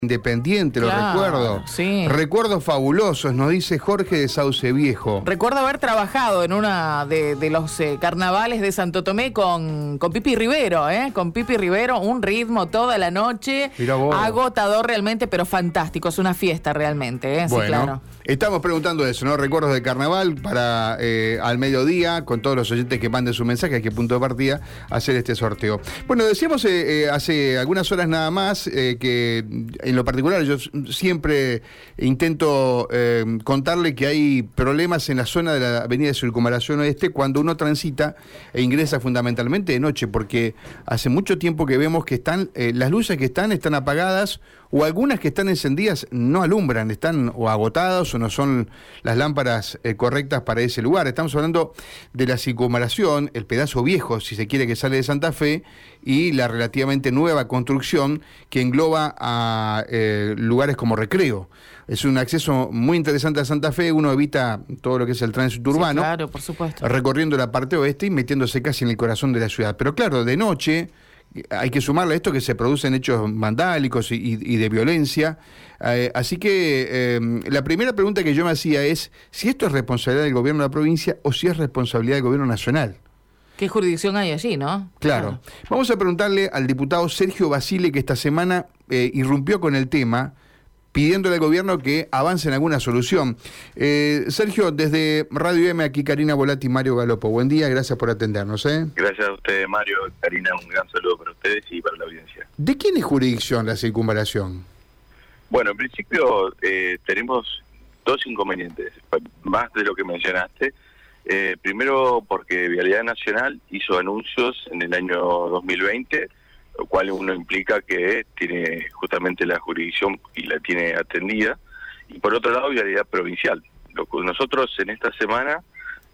Independiente, lo Claro, recuerdo. sí. Recuerdos fabulosos, nos dice Jorge de Sauce Viejo. Recuerdo haber trabajado en una de los carnavales de Santo Tomé con Pipi Rivero, con Pipi Rivero, un ritmo toda la noche, Mirá vos. agotador realmente, pero fantástico, es una fiesta realmente, sí, Bueno, claro. estamos preguntando eso, ¿no? Recuerdos de carnaval para al mediodía, con todos los oyentes que manden su mensaje, a qué punto de partida, hacer este sorteo. Bueno, decíamos hace algunas horas nada más que en lo particular yo siempre intento contarle que hay problemas en la zona de la avenida de Circunvalación Oeste cuando uno transita e ingresa fundamentalmente de noche, porque hace mucho tiempo que vemos que están las luces que están apagadas, o algunas que están encendidas no alumbran, están o agotadas o no son las lámparas correctas para ese lugar. Estamos hablando de la Circunvalación, el pedazo viejo, si se quiere, que sale de Santa Fe, y la relativamente nueva construcción que engloba a lugares como Recreo. Es un acceso muy interesante a Santa Fe, uno evita todo lo que es el tránsito urbano, Sí, claro, por supuesto. recorriendo la parte oeste y metiéndose casi en el corazón de la ciudad. Pero claro, de noche hay que sumarle a esto que se producen hechos vandálicos y de violencia. Así que la primera pregunta que yo me hacía es si esto es responsabilidad del gobierno de la provincia o si es responsabilidad del gobierno nacional. ¿Qué jurisdicción hay allí, no? Claro. Vamos a preguntarle al diputado Sergio Basile, que esta semana irrumpió con el tema, pidiéndole al gobierno que avance en alguna solución. Sergio, desde Radio M, aquí Karina Volati y Mario Galopo. Buen día, gracias por atendernos. Gracias a ustedes, Mario. Karina, un gran saludo para ustedes y para la audiencia. ¿De quién es jurisdicción la Circunvalación? Bueno, en principio tenemos dos inconvenientes, más de lo que mencionaste. Primero, porque Vialidad Nacional hizo anuncios en el año 2020, lo cual uno implica que tiene justamente la jurisdicción y la tiene atendida. Y por otro lado, Vialidad Provincial. Nosotros en esta semana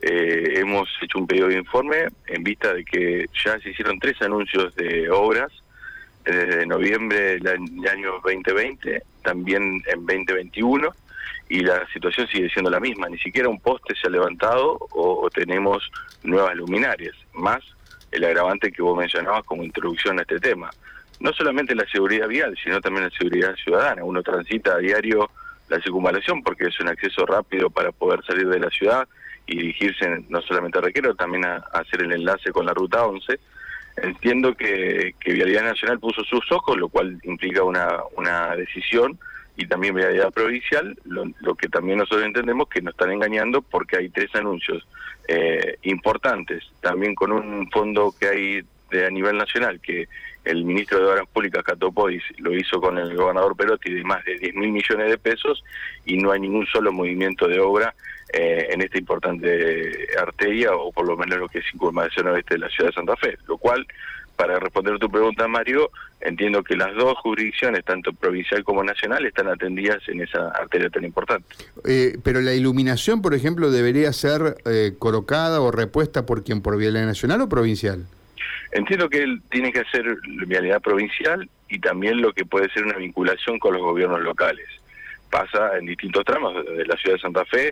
hemos hecho un pedido de informe en vista de que ya se hicieron 3 anuncios de obras desde noviembre del año 2020, también en 2021, y la situación sigue siendo la misma. Ni siquiera un poste se ha levantado o tenemos nuevas luminarias, más el agravante que vos mencionabas como introducción a este tema. No solamente la seguridad vial, sino también la seguridad ciudadana. Uno transita a diario la Circunvalación porque es un acceso rápido para poder salir de la ciudad y dirigirse no solamente a Requero, también a hacer el enlace con la Ruta 11. Entiendo que Vialidad Nacional puso sus ojos, lo cual implica una decisión, y también Vialidad Provincial, lo que también nosotros entendemos que nos están engañando porque hay 3 anuncios importantes, también con un fondo que hay a nivel nacional, que el ministro de Obras Públicas, Cato Podis, lo hizo con el gobernador Perotti, de más de 10.000 millones de pesos, y no hay ningún solo movimiento de obra en esta importante arteria, o por lo menos lo que es Circunvalación Oeste de la ciudad de Santa Fe, lo cual, para responder tu pregunta, Mario, entiendo que las dos jurisdicciones, tanto provincial como nacional, están atendidas en esa arteria tan importante. Pero la iluminación, por ejemplo, debería ser colocada o repuesta por quién, por Vialidad Nacional o provincial. Entiendo que él tiene que hacer vialidad provincial y también lo que puede ser una vinculación con los gobiernos locales. Pasa en distintos tramos de la ciudad de Santa Fe.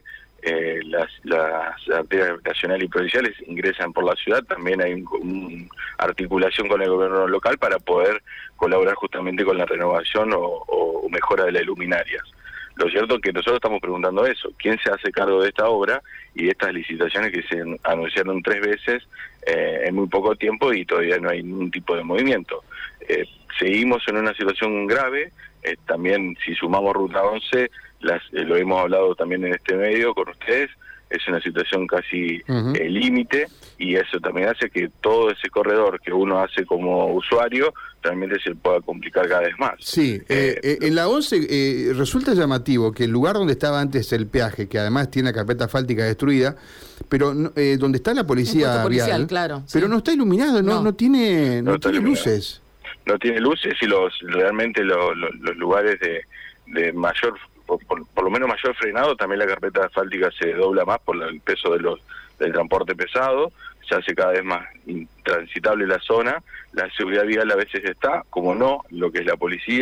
Las arterias nacionales y provinciales ingresan por la ciudad, también hay una articulación con el gobierno local para poder colaborar justamente con la renovación o mejora de las luminarias. Lo cierto es que nosotros estamos preguntando eso, ¿quién se hace cargo de esta obra y de estas licitaciones que se anunciaron 3 veces en muy poco tiempo y todavía no hay ningún tipo de movimiento? Seguimos en una situación grave, también si sumamos Ruta 11, lo hemos hablado también en este medio con ustedes, es una situación casi límite, y eso también hace que todo ese corredor que uno hace como usuario realmente se pueda complicar cada vez más. Sí, en la 11 resulta llamativo que el lugar donde estaba antes el peaje, que además tiene la carpeta asfáltica destruida, pero donde está la policía vial, claro, pero no está iluminado, no tiene luces. No tiene luces, y realmente los lugares de mayor, por lo menos mayor frenado, también la carpeta asfáltica se dobla más por el peso del transporte pesado, se hace cada vez más intransitable la zona. La seguridad vial a veces está, como no, lo que es la policía,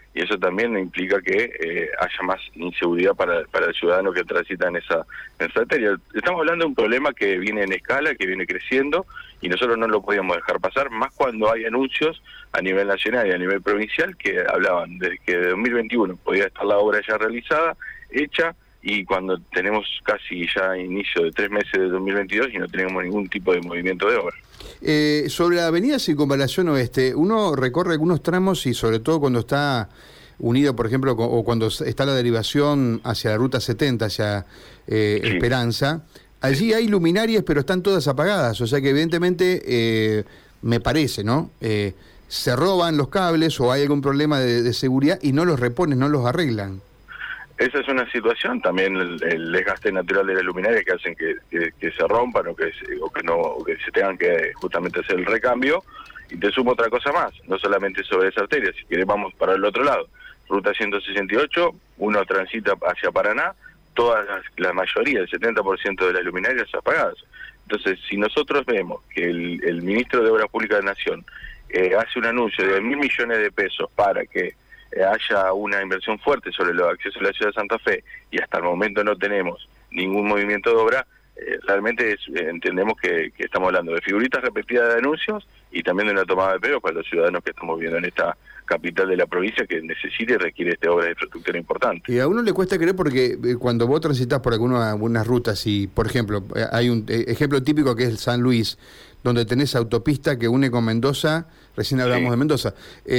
y eso también implica que haya más inseguridad para el ciudadano que transita en esa arteria. Estamos hablando de un problema que viene en escala, que viene creciendo, y nosotros no lo podíamos dejar pasar, más cuando hay anuncios a nivel nacional y a nivel provincial que hablaban de que de 2021 podía estar la obra ya realizada, hecha, y cuando tenemos casi ya inicio de 3 meses de 2022 y no tenemos ningún tipo de movimiento de obra. Sobre la avenida Circunvalación Oeste, uno recorre algunos tramos y sobre todo cuando está unido, por ejemplo, o cuando está la derivación hacia la Ruta 70, hacia Sí. Esperanza, allí hay luminarias pero están todas apagadas, o sea que evidentemente, me parece, ¿no? Se roban los cables o hay algún problema de seguridad y no los reponen, no los arreglan. Esa es una situación, también el desgaste natural de las luminarias que hacen que se rompan o que se tengan que justamente hacer el recambio. Y te sumo otra cosa más, no solamente sobre esa arteria, si querés vamos para el otro lado. Ruta 168, uno transita hacia Paraná, la mayoría, el 70% de las luminarias apagadas. Entonces, si nosotros vemos que el ministro de Obras Públicas de Nación hace un anuncio de 1.000 millones de pesos para que haya una inversión fuerte sobre los accesos a la ciudad de Santa Fe y hasta el momento no tenemos ningún movimiento de obra, realmente entendemos que estamos hablando de figuritas repetidas de anuncios y también de una tomada de pelo para los ciudadanos que estamos viviendo en esta capital de la provincia que necesita y requiere esta obra de infraestructura importante. Y a uno le cuesta creer porque cuando vos transitas por algunas rutas y, por ejemplo, hay un ejemplo típico que es el San Luis, donde tenés autopista que une con Mendoza, recién hablamos de Mendoza,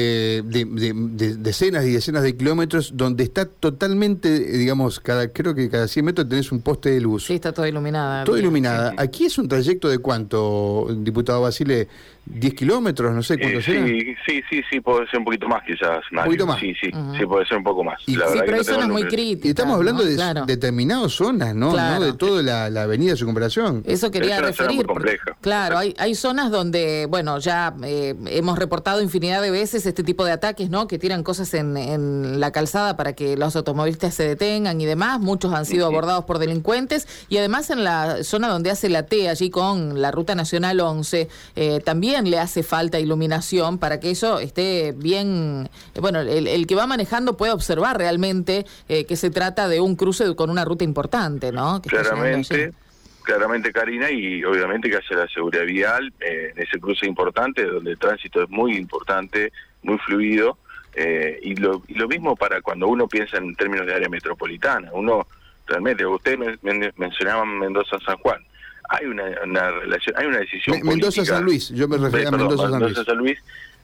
de decenas y decenas de kilómetros, donde está totalmente, digamos, creo que cada 100 metros tenés un poste de luz. Sí, está toda iluminada. Todo iluminada. Sí. Aquí es un trayecto de ¿cuánto, diputado Basile? ¿10 kilómetros? No sé cuánto será. Sí, puede ser un poquito más quizás. Mario. ¿Un poquito más? Sí, puede ser un poco más. Y, la verdad pero que hay zonas muy números. críticas. Y estamos hablando de Claro. determinadas zonas, ¿no? Claro. No de toda la avenida de Circunvalación. Eso quería Es una zona referir. muy compleja. Claro, hay zonas donde, bueno, ya hemos reportado infinidad de veces este tipo de ataques, ¿no? Que tiran cosas en la calzada para que los automovilistas se detengan y demás. Muchos han sido abordados por delincuentes. Y además en la zona donde hace la T, allí con la Ruta Nacional 11, también le hace falta iluminación para que eso esté bien. Bueno, el que va manejando puede observar realmente que se trata de un cruce con una ruta importante, ¿no? Que está llegando allí. Claramente, Karina, y obviamente que hace la seguridad vial en ese cruce importante, donde el tránsito es muy importante, muy fluido, y lo mismo para cuando uno piensa en términos de área metropolitana. Uno realmente, ustedes mencionaban Mendoza-San Juan, hay una relación, hay una decisión política. Mendoza-San Luis, yo me refería a Mendoza-San Luis.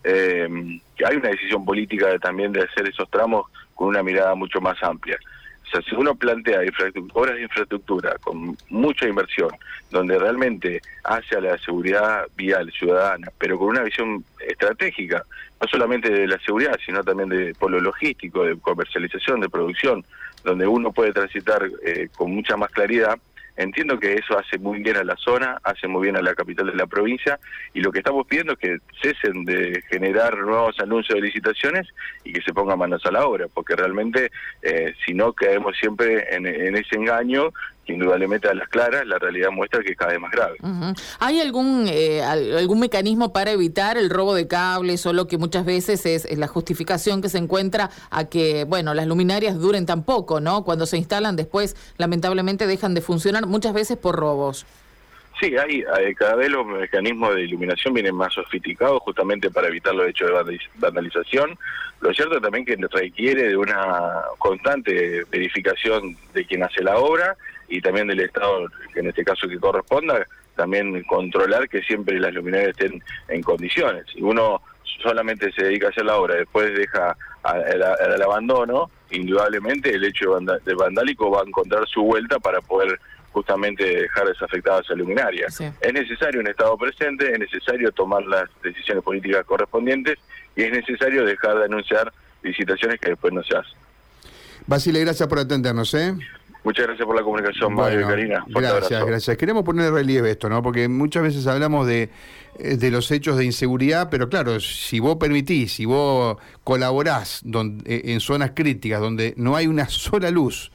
Que hay una decisión política también de hacer esos tramos con una mirada mucho más amplia. O sea, si uno plantea obras de infraestructura con mucha inversión, donde realmente hace a la seguridad vial ciudadana, pero con una visión estratégica, no solamente de la seguridad, sino también de polo logístico, de comercialización, de producción, donde uno puede transitar con mucha más claridad, entiendo que eso hace muy bien a la zona, hace muy bien a la capital de la provincia, y lo que estamos pidiendo es que cesen de generar nuevos anuncios de licitaciones y que se pongan manos a la obra, porque realmente si no caemos siempre en ese engaño, que indudablemente a las claras la realidad muestra que es cada vez más grave. Uh-huh. ¿Hay algún mecanismo para evitar el robo de cables o lo que muchas veces es la justificación que se encuentra a que, bueno, las luminarias duren tan poco, ¿no? Cuando se instalan después, lamentablemente dejan de funcionar, muchas veces por robos. Sí, hay cada vez los mecanismos de iluminación vienen más sofisticados justamente para evitar los hechos de vandalización. Lo cierto también que requiere de una constante verificación de quien hace la obra y también del Estado, que en este caso que corresponda, también controlar que siempre las luminarias estén en condiciones. Si uno solamente se dedica a hacer la obra, después deja al abandono, indudablemente el hecho de vandálico va a encontrar su vuelta para poder justamente dejar desafectadas esa luminaria. Sí. Es necesario un Estado presente, es necesario tomar las decisiones políticas correspondientes y es necesario dejar de anunciar licitaciones que después no se hacen. Basile, gracias por atendernos, ¿eh? Muchas gracias por la comunicación, Mario y Karina. Fuerte abrazo. Gracias. Queremos poner en relieve esto, ¿no? Porque muchas veces hablamos de los hechos de inseguridad, pero claro, si vos permitís, si vos colaborás en zonas críticas donde no hay una sola luz,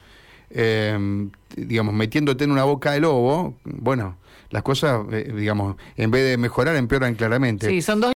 digamos, metiéndote en una boca de lobo, bueno, las cosas, digamos, en vez de mejorar, empeoran claramente. Sí, son dos